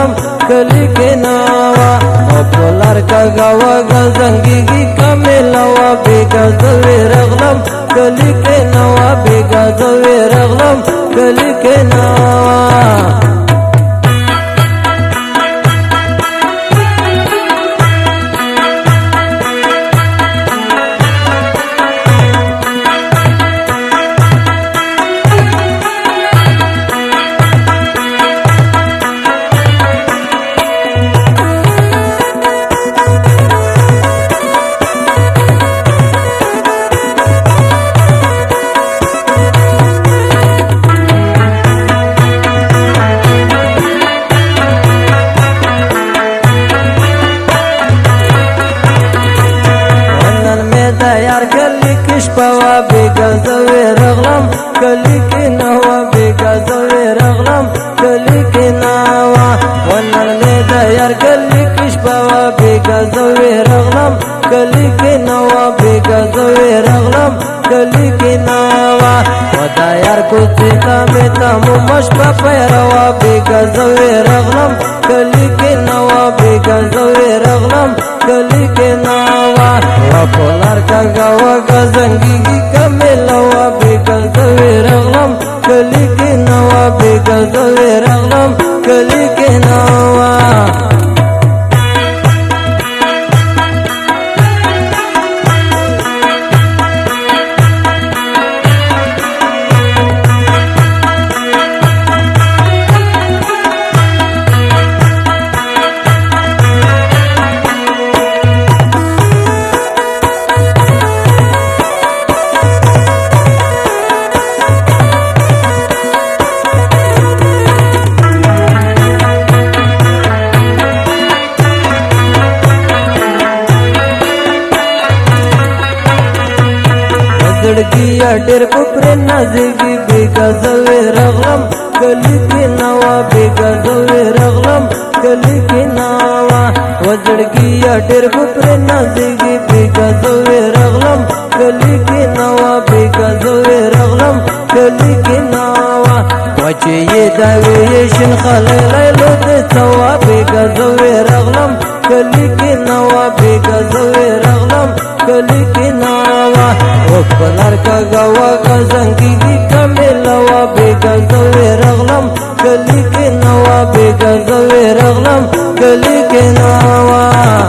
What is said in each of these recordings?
رغلم کلی کې ناوا او پلار کا غوا غزنګي کامل وا بیګا زوی رغلم کلی کې ناوا بیګا زوی رغلم کلی کې ناوا پوا بیگا زوی رغلم کلی کې نوا بیگا زوی رغلم کلی کې نوا ونن می د یار کلی کش پوا بیگا زوی رغلم کلی کې نوا بیگا زوی رغلم کلی کې نوا ودا یار کو سیتا می تم مش په پیروا بیگا زوی رغلم کلی کې نوا بیگا زوی رغلم کلی کې نوا پولار کا غوا غزنګي کامل وا بیګا زوی رغلم کلی کې نوا بیګا زوی رغلم کلی کې نوا زړګیا ډېر په پر نازګي بیګا زوی رغلم کلی کې نوا بیګا زوی رغلم کلی کې نوا وزړګیا ډېر په پر نازګي بیګا زوی رغلم کلی کې نوا بیګا زوی رغلم کلی کې نوا وچې دا ویشن خلای له دې ثوا بیګا زوی رغلم کلی کې نوا بیګا زوی رغلم کلی کې نوا پلار کا غوا غزنګي کامل وا بیګا زوی رغلم کلی کې نوا بیګا زوی رغلم کلی کې نوا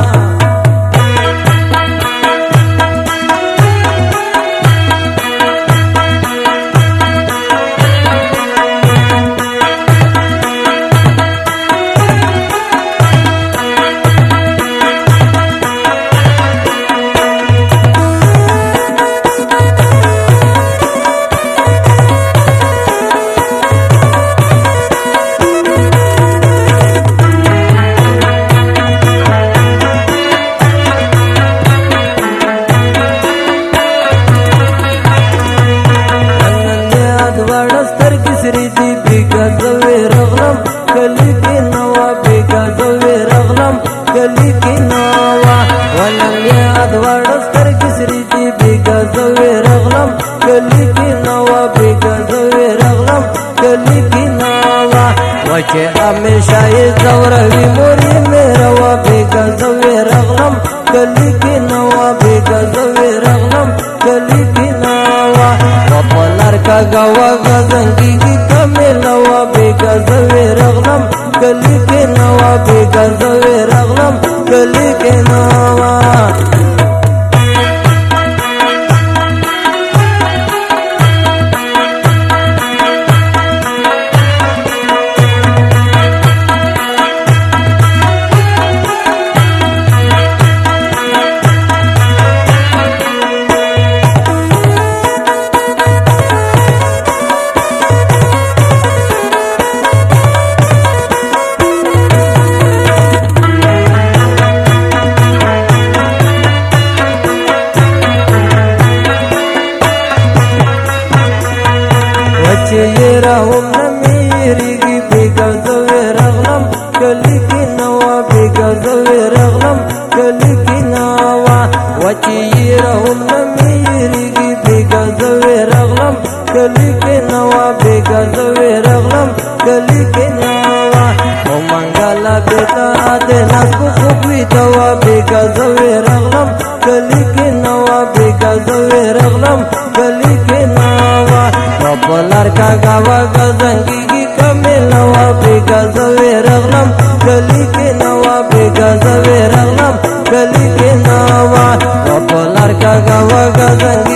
کلی کې نوا ولن یاد وړستر کسری دی بیگا زوی رغلم کلی کې نوا بیگا زوی رغلم کلی کې نوا وچه همیشه زوروي موري میرا وا بیگا زوی رغلم کلی کې نوا بیگا زوی رغلم کلی کې نوا پلار کا غوا غزنګي کامل وا بیگا زوی رغلم کلی کې نوا بیگا زوی رغلم کلی کې نوا هم نمیریږي بیگا زوی رغلم کلی کې نوا بیگا زوی رغلم کلی کې نوا وچې هم نمیریږي بیگا زوی رغلم کلی کې نوا بیگا زوی رغلم کلی کې نوا او منګل دیتا د ناس په خوب ویده وه بېګا زه وېرغلم کلي کې نه وه بېګا زه وېرغلم کلي کې نه وه په لار کاږه واږه زنګېږي کمېله وه بېګا زه وېرغلم کلي کې نه وه بېګا زه وېرغلم کلي کې نه وه په لار کاږه واږه زنګېږي